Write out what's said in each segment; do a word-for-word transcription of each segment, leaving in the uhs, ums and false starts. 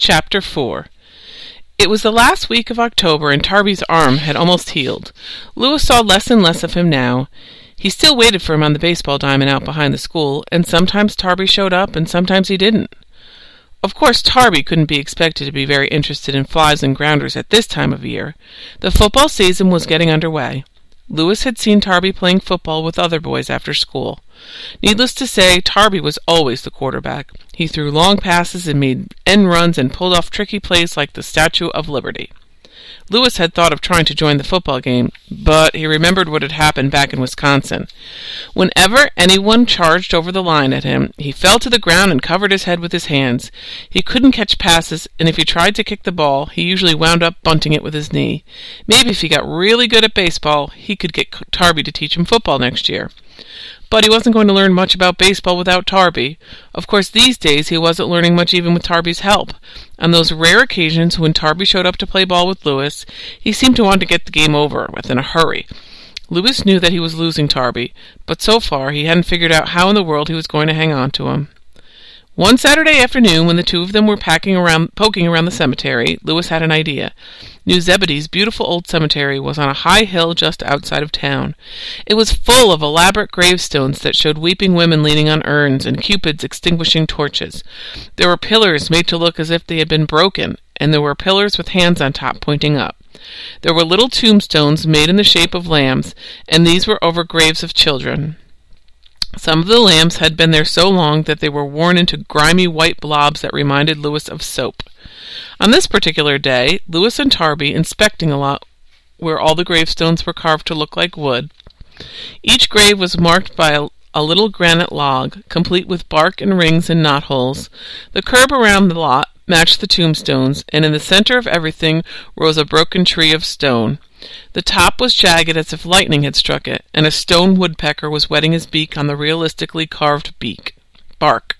Chapter four. It was the last week of October, and Tarby's arm had almost healed. Louis saw less and less of him now. He still waited for him on the baseball diamond out behind the school, and sometimes Tarby showed up, and sometimes he didn't. Of course, Tarby couldn't be expected to be very interested in flies and grounders at this time of year. The football season was getting under way. Louis had seen Tarby playing football with other boys after school. Needless to say, Tarby was always the quarterback. He threw long passes and made end runs and pulled off tricky plays like the Statue of Liberty. Louis had thought of trying to join the football game, but he remembered what had happened back in Wisconsin. Whenever anyone charged over the line at him, he fell to the ground and covered his head with his hands. He couldn't catch passes, and if he tried to kick the ball, he usually wound up bunting it with his knee. Maybe if he got really good at baseball, he could get Tarby to teach him football next year. But he wasn't going to learn much about baseball without Tarby. Of course, these days he wasn't learning much even with Tarby's help. On those rare occasions when Tarby showed up to play ball with Louis, he seemed to want to get the game over with in a hurry. Louis knew that he was losing Tarby, but so far he hadn't figured out how in the world he was going to hang on to him. One Saturday afternoon, when the two of them were packing around, poking around the cemetery, Louis had an idea. New Zebedee's beautiful old cemetery was on a high hill just outside of town. It was full of elaborate gravestones that showed weeping women leaning on urns and cupids extinguishing torches. There were pillars made to look as if they had been broken, and there were pillars with hands on top pointing up. There were little tombstones made in the shape of lambs, and these were over graves of children. Some of the lambs had been there so long that they were worn into grimy white blobs that reminded Louis of soap. On this particular day, Louis and Tarby, inspecting a lot where all the gravestones were carved to look like wood. Each grave was marked by a, a little granite log, complete with bark and rings and knotholes. The curb around the lot matched the tombstones, and in the center of everything rose a broken tree of stone. The top was jagged as if lightning had struck it, and a stone woodpecker was whetting his beak on the realistically carved beak. Bark.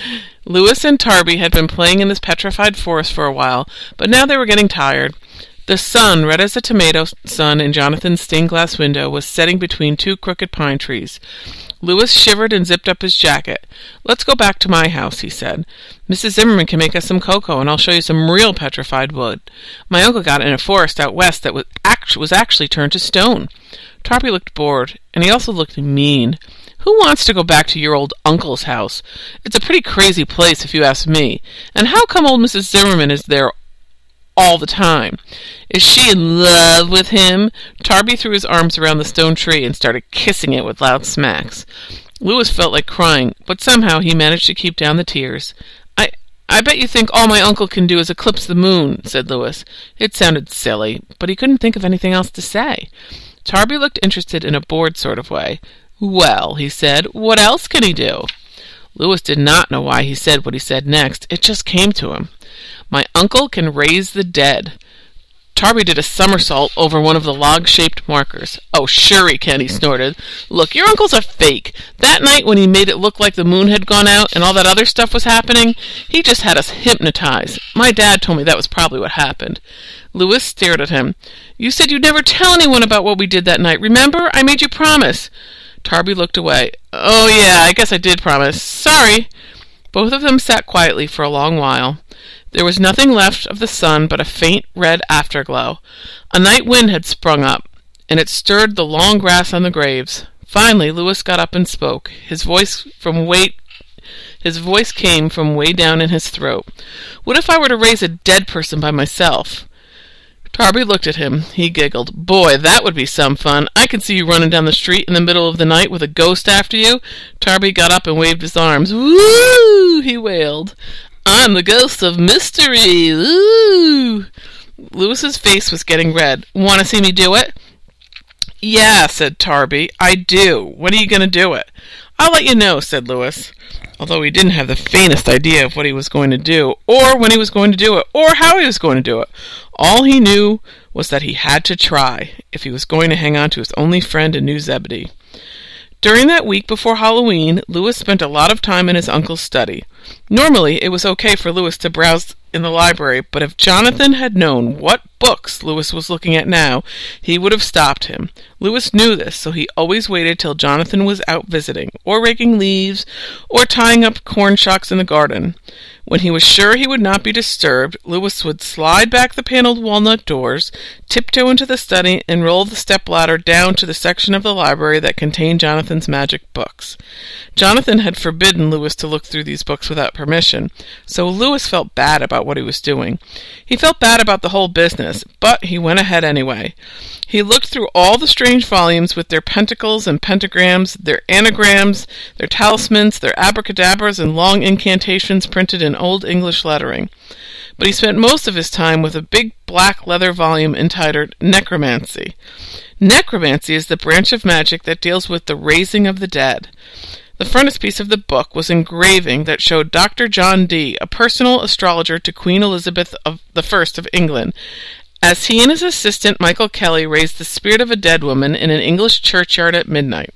Louis and Tarby had been playing in this petrified forest for a while, but now they were getting tired. The sun, red as a tomato sun in Jonathan's stained-glass window, was setting between two crooked pine trees. Louis shivered and zipped up his jacket. "Let's go back to my house," he said. "Missus Zimmerman can make us some cocoa, and I'll show you some real petrified wood. My uncle got it in a forest out west that was, act- was actually turned to stone." Tarby looked bored, and he also looked mean. "Who wants to go back to your old uncle's house? It's a pretty crazy place, if you ask me. And how come old Missus Zimmerman is there all the time? Is she in love with him?" Tarby threw his arms around the stone tree and started kissing it with loud smacks. Louis felt like crying, but somehow he managed to keep down the tears. I I bet you think all my uncle can do is eclipse the moon," said Louis. It sounded silly, but he couldn't think of anything else to say. Tarby looked interested in a bored sort of way. "Well," he said, "what else can he do?" Louis did not know why he said what he said next. It just came to him. "My uncle can raise the dead." Tarby did a somersault over one of the log-shaped markers. "Oh, sure he can," he snorted. "Look, your uncle's a fake. That night when he made it look like the moon had gone out and all that other stuff was happening, he just had us hypnotized. My dad told me that was probably what happened." Louis stared at him. "You said you'd never tell anyone about what we did that night. Remember? I made you promise." Tarby looked away. "Oh, yeah, I guess I did promise. Sorry." Both of them sat quietly for a long while. There was nothing left of the sun but a faint red afterglow. A night wind had sprung up, and it stirred the long grass on the graves. Finally, Louis got up and spoke. His voice from way, his voice came from way down in his throat. "What if I were to raise a dead person by myself?" Tarby looked at him. He giggled. "Boy, that would be some fun. I can see you running down the street in the middle of the night with a ghost after you." Tarby got up and waved his arms. "Woo!" he wailed. "I'm the ghost of mystery. Woo!" Louis's face was getting red. "Want to see me do it?" "Yeah," said Tarby. "I do. When are you going to do it?" "I'll let you know," said Louis, although he didn't have the faintest idea of what he was going to do, or when he was going to do it, or how he was going to do it. All he knew was that he had to try, if he was going to hang on to his only friend in New Zebedee. During that week before Halloween, Louis spent a lot of time in his uncle's study. Normally, it was okay for Louis to browse in the library, but if Jonathan had known what books Lewis was looking at now, he would have stopped him. Lewis knew this, so he always waited till Jonathan was out visiting, or raking leaves, or tying up corn shocks in the garden. When he was sure he would not be disturbed, Lewis would slide back the panelled walnut doors, tiptoe into the study, and roll the step-ladder down to the section of the library that contained Jonathan's magic books. Jonathan had forbidden Lewis to look through these books without permission, so Lewis felt bad about what he was doing. He felt bad about the whole business, but he went ahead anyway. He looked through all the strange volumes with their pentacles and pentagrams, their anagrams, their talismans, their abracadabras, and long incantations printed in Old English lettering. But he spent most of his time with a big black leather volume entitled Necromancy. Necromancy is the branch of magic that deals with the raising of the dead. The frontispiece of the book was engraving that showed Doctor John Dee, a personal astrologer to Queen Elizabeth of the First of England, as he and his assistant Michael Kelly raised the spirit of a dead woman in an English churchyard at midnight.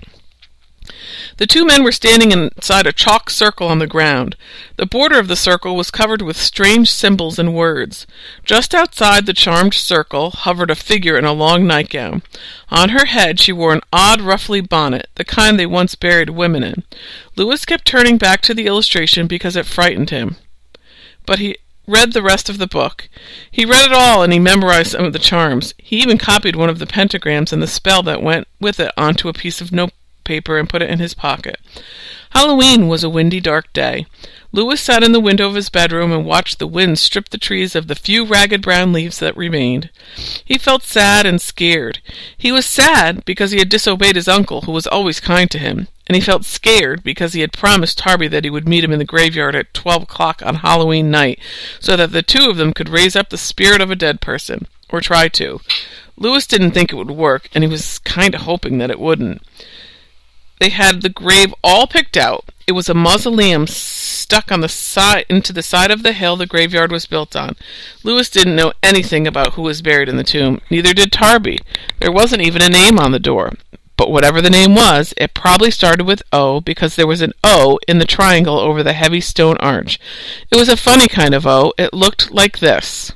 The two men were standing inside a chalk circle on the ground. The border of the circle was covered with strange symbols and words. Just outside the charmed circle hovered a figure in a long nightgown. On her head she wore an odd ruffly bonnet, the kind they once buried women in. Lewis kept turning back to the illustration because it frightened him. But he read the rest of the book. He read it all, and he memorized some of the charms. He even copied one of the pentagrams and the spell that went with it onto a piece of note paper and put it in his pocket. Halloween was a windy, dark day. Lewis sat in the window of his bedroom and watched the wind strip the trees of the few ragged brown leaves that remained. He felt sad and scared. He was sad because he had disobeyed his uncle, who was always kind to him, and he felt scared because he had promised Tarby that he would meet him in the graveyard at twelve o'clock on Halloween night, so that the two of them could raise up the spirit of a dead person, or try to. Lewis didn't think it would work, and he was kind of hoping that it wouldn't. They had the grave all picked out. It was a mausoleum stuck on the side into the side of the hill the graveyard was built on. Lewis didn't know anything about who was buried in the tomb. Neither did Tarby. There wasn't even a name on the door. But whatever the name was, it probably started with O, because there was an O in the triangle over the heavy stone arch. It was a funny kind of O. It looked like this.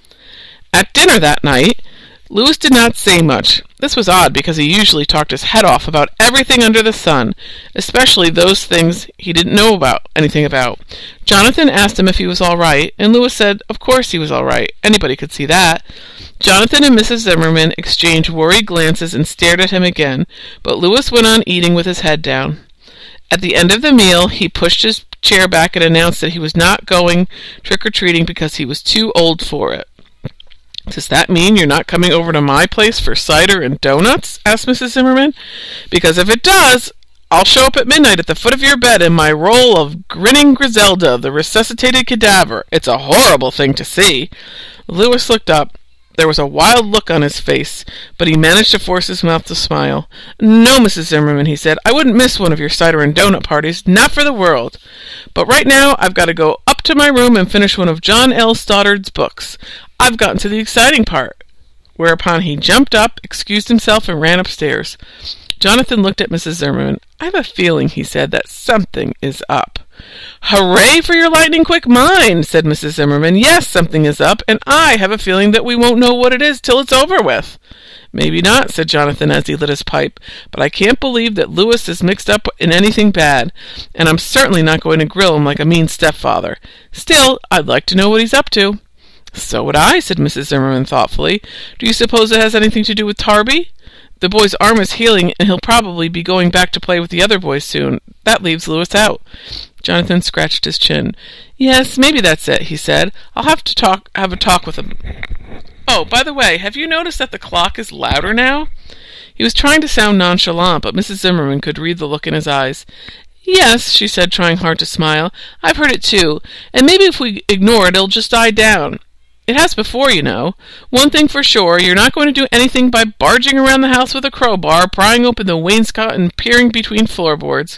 At dinner that night, Lewis did not say much. This was odd, because he usually talked his head off about everything under the sun, especially those things he didn't know about anything about. Jonathan asked him if he was all right, and Lewis said of course he was all right. Anybody could see that. Jonathan and Missus Zimmerman exchanged worried glances and stared at him again, but Lewis went on eating with his head down. At the end of the meal, he pushed his chair back and announced that he was not going trick-or-treating because he was too old for it. "Does that mean you're not coming over to my place for cider and donuts?" asked Missus Zimmerman. "Because if it does, I'll show up at midnight at the foot of your bed in my role of grinning Griselda, the resuscitated cadaver. It's a horrible thing to see." Lewis looked up. There was a wild look on his face, but he managed to force his mouth to smile. "No, Missus Zimmerman," he said, "I wouldn't miss one of your cider and donut parties, not for the world. But right now I've got to go up to my room and finish one of John L. Stoddard's books. I've gotten to the exciting part." Whereupon he jumped up, excused himself, and ran upstairs. Jonathan looked at Missus Zimmerman. "I have a feeling," he said, "that something is up." "Hooray for your lightning-quick mind," said Missus Zimmerman. "Yes, something is up, and I have a feeling that we won't know what it is till it's over with." "Maybe not," said Jonathan as he lit his pipe, "but I can't believe that Lewis is mixed up in anything bad, and I'm certainly not going to grill him like a mean stepfather. Still, I'd like to know what he's up to." "So would I," said Missus Zimmerman thoughtfully. "Do you suppose it has anything to do with Tarby? The boy's arm is healing, and he'll probably be going back to play with the other boys soon. That leaves Lewis out." Jonathan scratched his chin. "Yes, maybe that's it," he said. "I'll have to talk, have a talk with him. Oh, by the way, have you noticed that the clock is louder now?" He was trying to sound nonchalant, but Missus Zimmerman could read the look in his eyes. "Yes," she said, trying hard to smile. "I've heard it too, and maybe if we ignore it, it'll just die down. It has before, you know. One thing for sure, you're not going to do anything by barging around the house with a crowbar, prying open the wainscot, and peering between floorboards."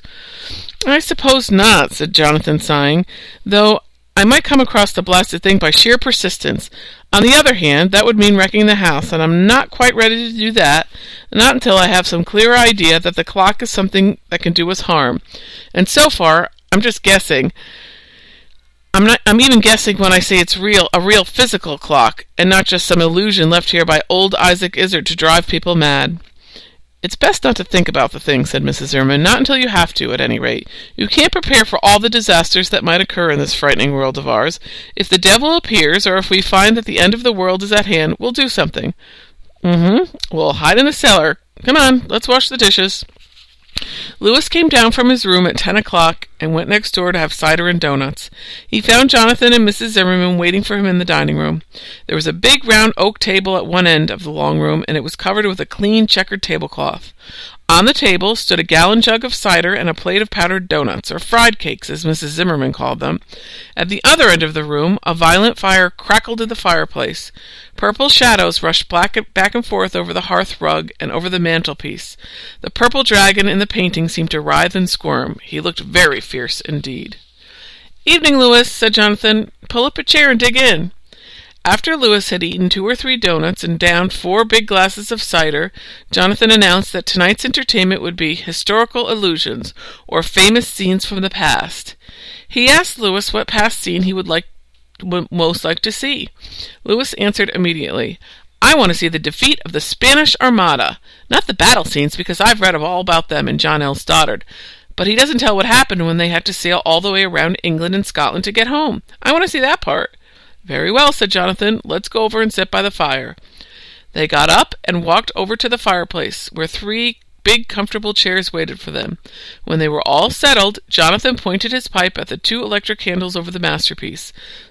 "I suppose not," said Jonathan, sighing, "though I might come across the blasted thing by sheer persistence. On the other hand, that would mean wrecking the house, and I'm not quite ready to do that, not until I have some clear idea that the clock is something that can do us harm. And so far, I'm just guessing. I'm not. I'm even guessing when I say it's real, a real physical clock, and not just some illusion left here by old Isaac Izard to drive people mad." "It's best not to think about the thing," said Missus Zimmerman. "Not until you have to, at any rate. You can't prepare for all the disasters that might occur in this frightening world of ours. If the devil appears, or if we find that the end of the world is at hand, we'll do something." "Mm-hmm. We'll hide in the cellar. Come on, let's wash the dishes." Louis came down from his room at ten o'clock and went next door to have cider and donuts. He found Jonathan and Missus Zimmerman waiting for him in the dining room. There was a big round oak table at one end of the long room, and it was covered with a clean checkered tablecloth. On the table stood a gallon jug of cider and a plate of powdered donuts, or fried cakes, as Missus Zimmerman called them. At the other end of the room, a violent fire crackled in the fireplace. Purple shadows rushed back and forth over the hearth rug and over the mantelpiece. The purple dragon in the painting seemed to writhe and squirm. He looked very fierce indeed. "Evening, Louis," said Jonathan. "Pull up a chair and dig in." After Louis had eaten two or three donuts and downed four big glasses of cider, Jonathan announced that tonight's entertainment would be historical illusions, or famous scenes from the past. He asked Louis what past scene he would like would most like to see. Louis answered immediately, "I want to see the defeat of the Spanish Armada. Not the battle scenes, because I've read all about them in John L. Stoddard. But he doesn't tell what happened when they had to sail all the way around England and Scotland to get home. I want to see that part." "Very well," said Jonathan. "Let's go over and sit by the fire." They got up and walked over to the fireplace, where three big comfortable chairs waited for them. When they were all settled, Jonathan pointed his pipe at the two electric candles over the masterpiece.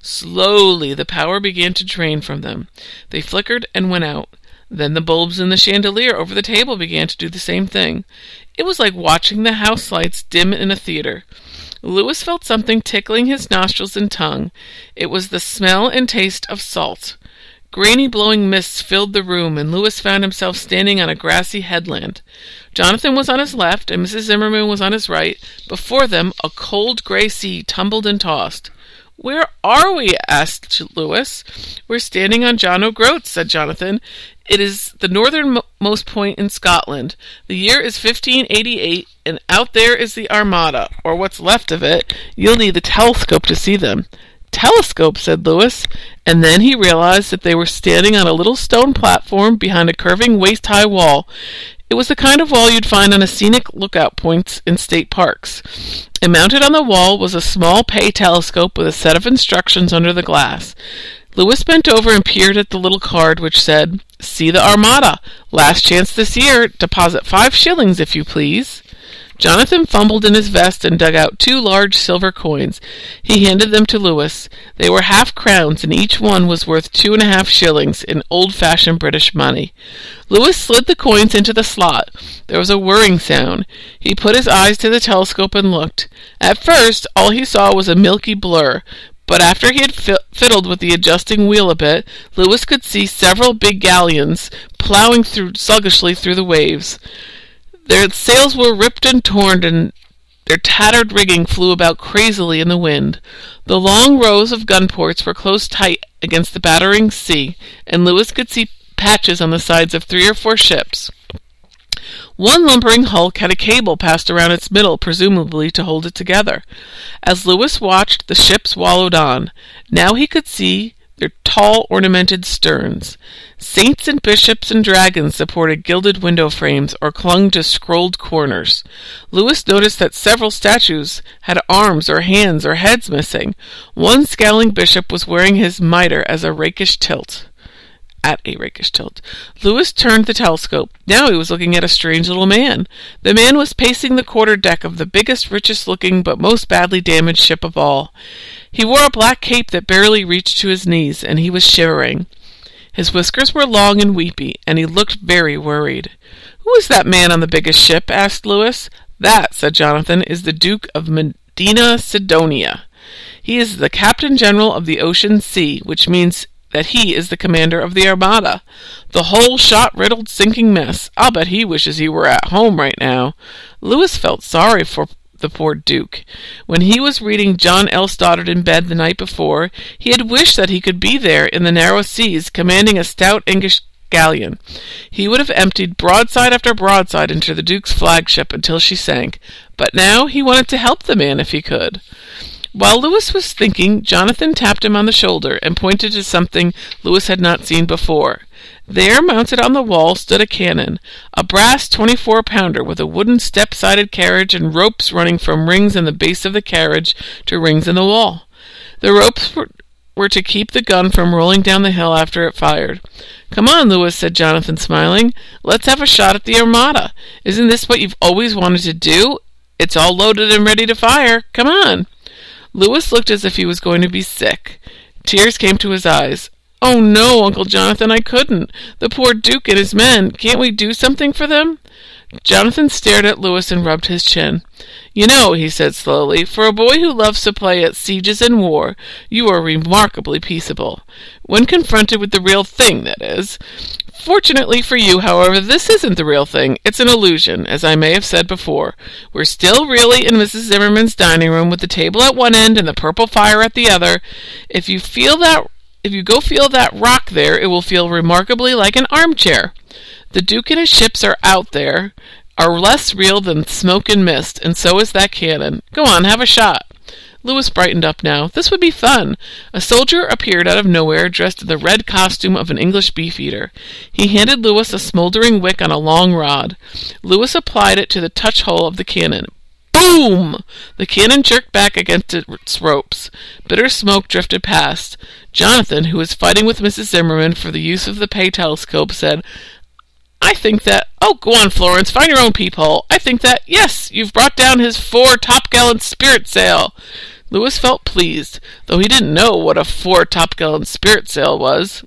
Slowly the power began to drain from them. They flickered and went out. Then the bulbs in the chandelier over the table began to do the same thing. It was like watching the house lights dim in a theater. Louis felt something tickling his nostrils and tongue. It was the smell and taste of salt. Grainy blowing mists filled the room, and Louis found himself standing on a grassy headland. Jonathan was on his left, and Missus Zimmerman was on his right. Before them, a cold grey sea tumbled and tossed. "Where are we?" asked Louis. "We're standing on John O'Groats," said Jonathan. "It is the northernmost point in Scotland. The year is fifteen eighty-eight, and out there is the Armada, or what's left of it. You'll need the telescope to see them." "Telescope," said Louis, and then he realized that they were standing on a little stone platform behind a curving waist-high wall. It was the kind of wall you'd find on a scenic lookout points in state parks. And mounted on the wall was a small pay telescope with a set of instructions under the glass. Louis bent over and peered at the little card which said, "See the Armada. Last chance this year. Deposit five shillings, if you please." Jonathan fumbled in his vest and dug out two large silver coins. He handed them to Louis. They were half-crowns, and each one was worth two and a half shillings in old-fashioned British money. Louis slid the coins into the slot. There was a whirring sound. He put his eyes to the telescope and looked. At first, all he saw was a milky blur, but after he had fi- fiddled with the adjusting wheel a bit, Louis could see several big galleons ploughing through sluggishly through the waves. Their sails were ripped and torn, and their tattered rigging flew about crazily in the wind. The long rows of gun ports were close tight against the battering sea, and Louis could see patches on the sides of three or four ships. One lumbering hulk had a cable passed around its middle, presumably to hold it together. As Louis watched, the ships wallowed on. Now he could see their tall, ornamented sterns. Saints and bishops and dragons supported gilded window frames or clung to scrolled corners. Louis noticed that several statues had arms or hands or heads missing. One scowling bishop was wearing his mitre as a rakish tilt. At a rakish tilt. Louis turned the telescope. Now he was looking at a strange little man. The man was pacing the quarter-deck of the biggest, richest-looking, but most badly damaged ship of all. He wore a black cape that barely reached to his knees, and he was shivering. His whiskers were long and weepy, and he looked very worried. "Who is that man on the biggest ship?" asked Louis. "That," said Jonathan, "is the Duke of Medina Sidonia. He is the Captain General of the Ocean Sea, which means that he is the commander of the Armada. The whole shot-riddled, sinking mess. I'll bet he wishes he were at home right now." Louis felt sorry for the poor Duke. When he was reading John L. Stoddard in bed the night before, he had wished that he could be there in the narrow seas, commanding a stout English galleon. He would have emptied broadside after broadside into the Duke's flagship until she sank, but now he wanted to help the man if he could. While Lewis was thinking, Jonathan tapped him on the shoulder and pointed to something Lewis had not seen before. There, mounted on the wall, stood a cannon, a brass twenty-four pounder with a wooden step-sided carriage and ropes running from rings in the base of the carriage to rings in the wall. The ropes were, were to keep the gun from rolling down the hill after it fired. "Come on, Lewis," said Jonathan, smiling. "Let's have a shot at the Armada. Isn't this what you've always wanted to do? It's all loaded and ready to fire. Come on." Lewis looked as if he was going to be sick. Tears came to his eyes. "Oh, no, Uncle Jonathan, I couldn't. The poor Duke and his men. Can't we do something for them?" Jonathan stared at Lewis and rubbed his chin. "You know," he said slowly, "for a boy who loves to play at sieges and war, you are remarkably peaceable. When confronted with the real thing, that is. Fortunately for you, however, this isn't the real thing. It's an illusion, as I may have said before. We're still really in Missus Zimmerman's dining room, with the table at one end and the purple fire at the other. If you feel that, if you go feel that rock there, it will feel remarkably like an armchair. The Duke and his ships are out there, are less real than smoke and mist, and so is that cannon. Go on, have a shot." Lewis brightened up now. This would be fun. A soldier appeared out of nowhere, dressed in the red costume of an English beef-eater. He handed Lewis a smouldering wick on a long rod. Lewis applied it to the touch-hole of the cannon. Boom! The cannon jerked back against its ropes. Bitter smoke drifted past. Jonathan, who was fighting with Missus Zimmerman for the use of the pay telescope, said, "I think that—" "Oh, go on, Florence, find your own peephole. I think that, yes, you've brought down his fore-topgallant sprit-sail." Lewis felt pleased, though he didn't know what a fore-topgallant sprit-sail was.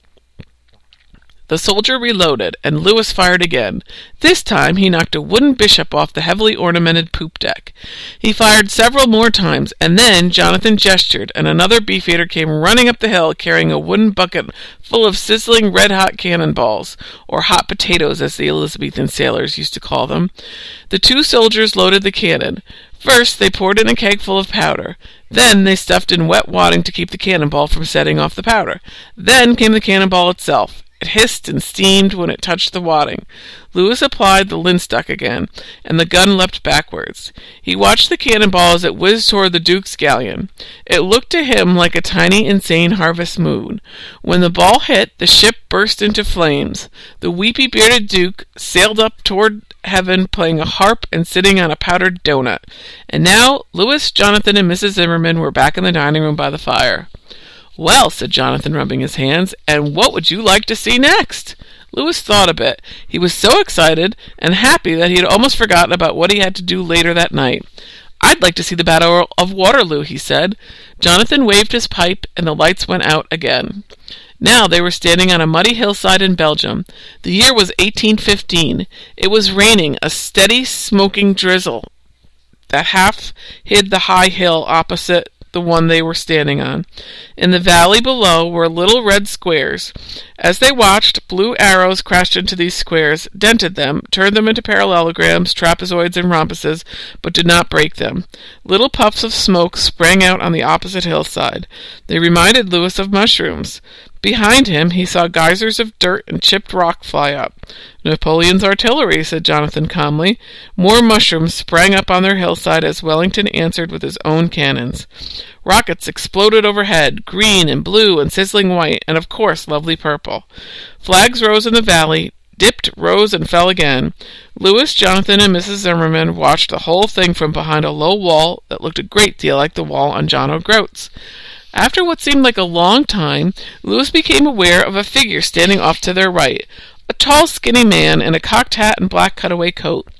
The soldier reloaded, and Lewis fired again. This time he knocked a wooden bishop off the heavily ornamented poop deck. He fired several more times, and then Jonathan gestured, and another beef-eater came running up the hill carrying a wooden bucket full of sizzling red-hot cannonballs, or hot potatoes as the Elizabethan sailors used to call them. The two soldiers loaded the cannon. First they poured in a keg full of powder. Then they stuffed in wet wadding to keep the cannonball from setting off the powder. Then came the cannonball itself. It hissed and steamed when it touched the wadding. Lewis applied the linstock again, and the gun leapt backwards. He watched the cannonball as it whizzed toward the Duke's galleon. It looked to him like a tiny, insane harvest moon. When the ball hit, the ship burst into flames. The weepy-bearded Duke sailed up toward heaven, playing a harp and sitting on a powdered doughnut. And now Lewis, Jonathan, and Missus Zimmerman were back in the dining room by the fire. "Well," said Jonathan, rubbing his hands, "and what would you like to see next?" Lewis thought a bit. He was so excited and happy that he had almost forgotten about what he had to do later that night. "I'd like to see the Battle of Waterloo," he said. Jonathan waved his pipe, and the lights went out again. Now they were standing on a muddy hillside in Belgium. The year was eighteen fifteen. It was raining, a steady, smoking drizzle that half hid the high hill opposite the one they were standing on. In the valley below were little red squares. As they watched, blue arrows crashed into these squares, dented them, turned them into parallelograms, trapezoids, and rhombuses, but did not break them. Little puffs of smoke sprang out on the opposite hillside. They reminded Lewis of mushrooms. Behind him he saw geysers of dirt and chipped rock fly up. "Napoleon's artillery," said Jonathan calmly. More mushrooms sprang up on their hillside as Wellington answered with his own cannons. Rockets exploded overhead, green and blue and sizzling white, and of course lovely purple. Flags rose in the valley, dipped, rose, and fell again. Lewis, Jonathan, and Missus Zimmerman watched the whole thing from behind a low wall that looked a great deal like the wall on John O'Groats. After what seemed like a long time, Lewis became aware of a figure standing off to their right, a tall, skinny man in a cocked hat and black cutaway coat.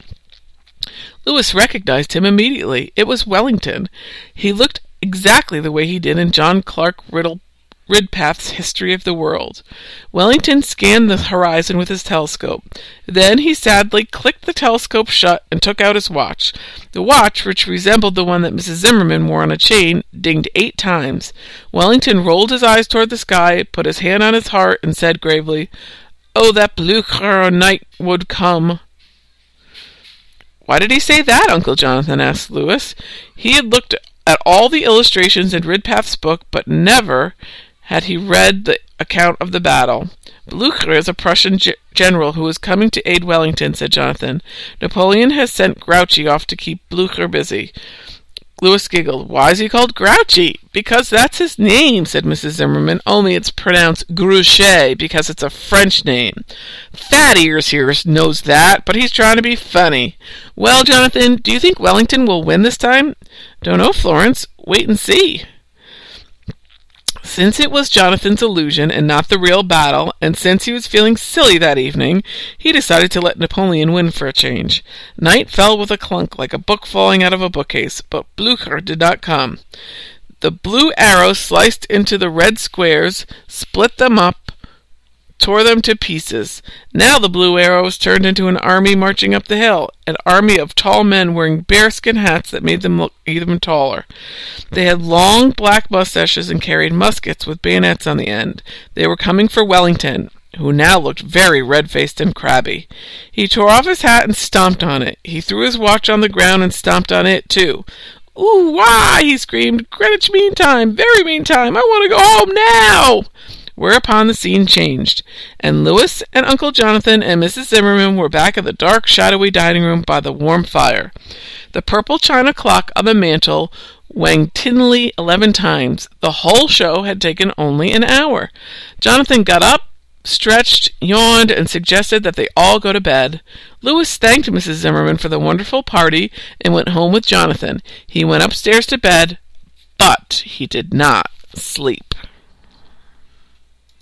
Lewis recognized him immediately. It was Wellington. He looked exactly the way he did in John Clark Riddle Ridpath's History of the World. Wellington scanned the horizon with his telescope. Then he sadly clicked the telescope shut and took out his watch. The watch, which resembled the one that Missus Zimmerman wore on a chain, dinged eight times. Wellington rolled his eyes toward the sky, put his hand on his heart, and said gravely, "Oh, that Blucher night would come." "Why did he say that, Uncle Jonathan?" asked Lewis. He had looked at all the illustrations in Ridpath's book, but never had he read the account of the battle. "Blucher is a Prussian ge- general who is coming to aid Wellington," said Jonathan. "Napoleon has sent Grouchy off to keep Blucher busy. Louis giggled. "Why is he called Grouchy?" "Because that's his name," said Missus Zimmerman, "only it's pronounced Grouchet because it's a French name. Fat Ears here knows that, but he's trying to be funny. Well, Jonathan, do you think Wellington will win this time?" "Don't know, Florence. Wait and see." Since it was Jonathan's illusion and not the real battle, and since he was feeling silly that evening, he decided to let Napoleon win for a change. Night fell with a clunk like a book falling out of a bookcase, but Blücher did not come. The blue arrows sliced into the red squares, split them up, tore them to pieces. Now the blue arrows turned into an army marching up the hill, an army of tall men wearing bearskin hats that made them look even taller. They had long black mustaches and carried muskets with bayonets on the end. They were coming for Wellington, who now looked very red-faced and crabby. He tore off his hat and stomped on it. He threw his watch on the ground and stomped on it, too. "Ooh, why!" he screamed. "Greenwich Mean Time! Very mean time! I want to go home now!" Whereupon the scene changed, and Louis and Uncle Jonathan and Missus Zimmerman were back at the dark, shadowy dining room by the warm fire. The purple china clock on the mantel whanged tinnily eleven times. The whole show had taken only an hour. Jonathan got up, stretched, yawned, and suggested that they all go to bed. Louis thanked Missus Zimmerman for the wonderful party and went home with Jonathan. He went upstairs to bed, but he did not sleep.